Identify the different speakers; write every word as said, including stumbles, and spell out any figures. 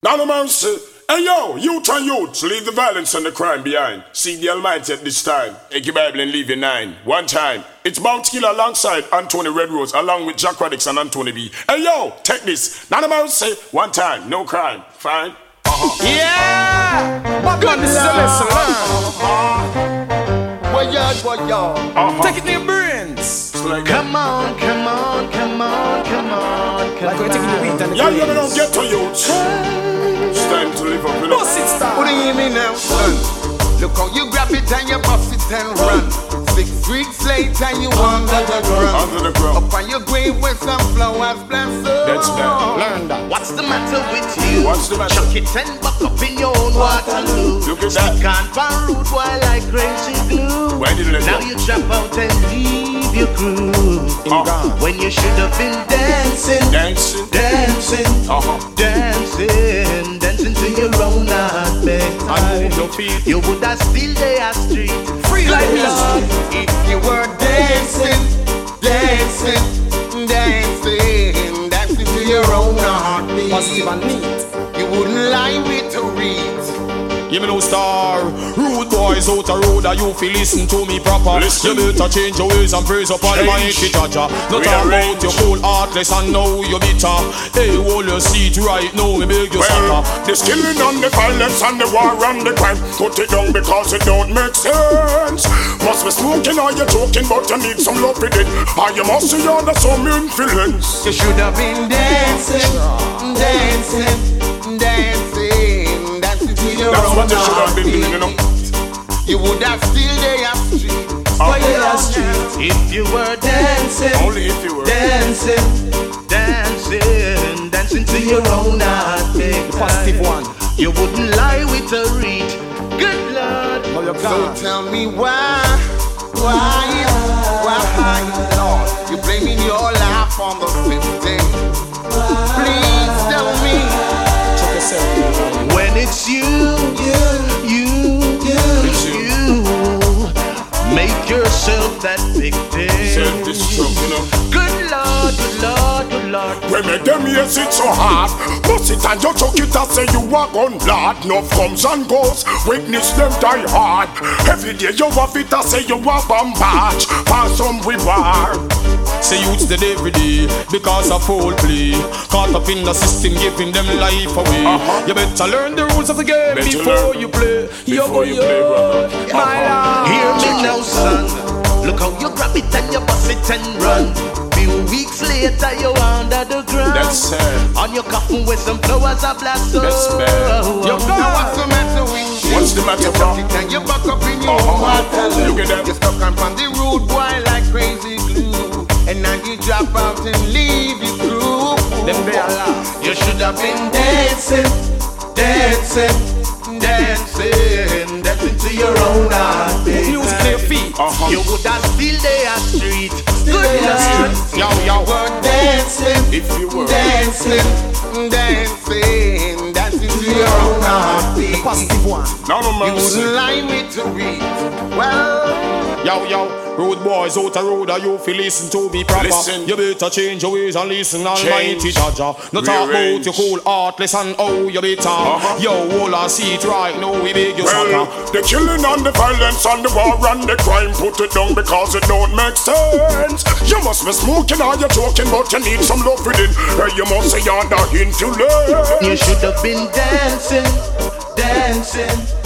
Speaker 1: Now no mercy. Hey yo, youth and youths, leave the violence and the crime behind. See the Almighty at this time. Take your Bible and leave your nine. One time. It's Bounty Killer alongside Anthony Redrose, along with Jack Radix and Anthony B. Hey yo, take this. Now no mercy. One time, no crime. Fine. Uh-huh.
Speaker 2: Yeah! Good this is a lesson, man. Boy, yard, boy, yard.
Speaker 1: Uh-huh.
Speaker 2: Take it in your brains.
Speaker 1: Like
Speaker 2: come on, come on, come on, come on, come
Speaker 3: like we're taking the wheat and the
Speaker 1: yeah, you don't get to youths. It's time to live up, you know.
Speaker 2: Bust it, start.
Speaker 4: What do you mean now, son? Look how you grab it and you bust it and run. Six weeks later you under the ground.
Speaker 1: Under the ground.
Speaker 4: Up on your grave with some flowers blossom.
Speaker 1: That's that.
Speaker 2: Learn that.
Speaker 4: What's the matter with you?
Speaker 1: What's the matter?
Speaker 4: Chuck it and buck up in your own Waterloo.
Speaker 1: Look at that.
Speaker 4: Can't find root while like crazy glue.
Speaker 1: Why did you let
Speaker 4: Now
Speaker 1: go?
Speaker 4: you drop out and leave your crew.
Speaker 1: Uh-huh.
Speaker 4: When you should have been dancing,
Speaker 1: Dancing.
Speaker 4: dancing,
Speaker 1: Uh-huh.
Speaker 4: dancing, dancing to your own heartbeat.
Speaker 1: And move your feet.
Speaker 4: You would have still there street.
Speaker 2: Free like
Speaker 4: Good
Speaker 2: this.
Speaker 4: Lord, if you were dancing, dancing, dancing, dancing to your own heartbeat.
Speaker 3: Positive and neat.
Speaker 4: You wouldn't lie with a reed.
Speaker 5: You me no star. Rude boys out the road, and you feel listen to me proper.
Speaker 1: Listen.
Speaker 5: You better change your ways and praise upon the mighty Jaja. No talk about your cold heartless and now you bitter. Hey, hold your seat right now, me beg you
Speaker 1: Well,
Speaker 5: sucker.
Speaker 1: the killing and the violence and the war and the crime, put it down because it don't make sense. Must be smoking or you joking, but you need some love with it. Or you must see under some influence.
Speaker 4: You should have been dancing, dancing, dancing, dancing to your
Speaker 1: That's
Speaker 4: own
Speaker 1: what you should have been doing, you know.
Speaker 4: You would have still there street.
Speaker 1: Uh,
Speaker 4: If you were dancing,
Speaker 1: Only if you were.
Speaker 4: dancing, dancing, dancing to your own heartbeat.
Speaker 3: Positive one.
Speaker 4: You wouldn't lie with a reed. Good Lord.
Speaker 3: Oh, you're
Speaker 4: So
Speaker 3: gone.
Speaker 4: tell me why, why, why, Lord, you blaming your life on the fifth day? Please tell me
Speaker 3: Check yourself.
Speaker 4: when it's you, you, you, you, you. Make yourself that victim.
Speaker 1: Self-destruct, you know.
Speaker 4: Good Lord, good Lord, good Lord.
Speaker 1: When me them yes it so hard, bust it and you chuck it and say you are gun blood. Enough comes and goes, witness them die hard. Every day you have it and say you are bombard. For some reward.
Speaker 5: Say youths dead every day because of foul play. Caught up in the system, giving them life away.
Speaker 1: Uh-huh.
Speaker 5: You better learn the rules of the game
Speaker 1: Better
Speaker 5: before
Speaker 1: learn.
Speaker 5: you play.
Speaker 1: Before you play, brother.
Speaker 5: My lord.
Speaker 4: Hear me now, son. Look how you grab it and you bust it and run. Few weeks later, you under the ground.
Speaker 1: That's sad.
Speaker 4: On your coffin with some flowers of blossom.
Speaker 1: That's bad.
Speaker 4: Now what's the matter with you?
Speaker 1: What's the matter,
Speaker 4: You
Speaker 1: bro?
Speaker 4: tuck it and you back up in your
Speaker 1: Uh-huh.
Speaker 4: own water.
Speaker 1: Look at that.
Speaker 4: You stuck on from the rude boy like crazy glue. And now you drop out and leave your crew.
Speaker 3: Them they are laugh.
Speaker 4: You should have been dancing, dancing, dancing, dancing to your own heartbeat.
Speaker 3: Music on your feet.
Speaker 1: Uh-huh.
Speaker 4: You would have still there street. Good Lord.
Speaker 1: Yo, yo.
Speaker 4: You were dancing,
Speaker 1: If you were.
Speaker 4: dancing, dancing, dancing to your own heartbeat.
Speaker 3: Positive one.
Speaker 1: Now no
Speaker 4: You
Speaker 1: mercy.
Speaker 4: wouldn't lie me to read. Well,
Speaker 5: Yo, yo, road boys out the road, and you feel listen to me proper.
Speaker 1: Listen.
Speaker 5: You better change your ways and listen, Almighty
Speaker 1: Change.
Speaker 5: Jaja. No talk
Speaker 1: Rearrange.
Speaker 5: about your cool heartless and how you better.
Speaker 1: Uh-huh.
Speaker 5: Yo, all I see it right now, we beg you
Speaker 1: Well,
Speaker 5: sucker.
Speaker 1: the killing and the violence and the war and the crime, put it down because it don't make sense. You must be smoking or you're joking, but you need some love within. Or you must say you're under influence.
Speaker 4: you should have been dancing, dancing,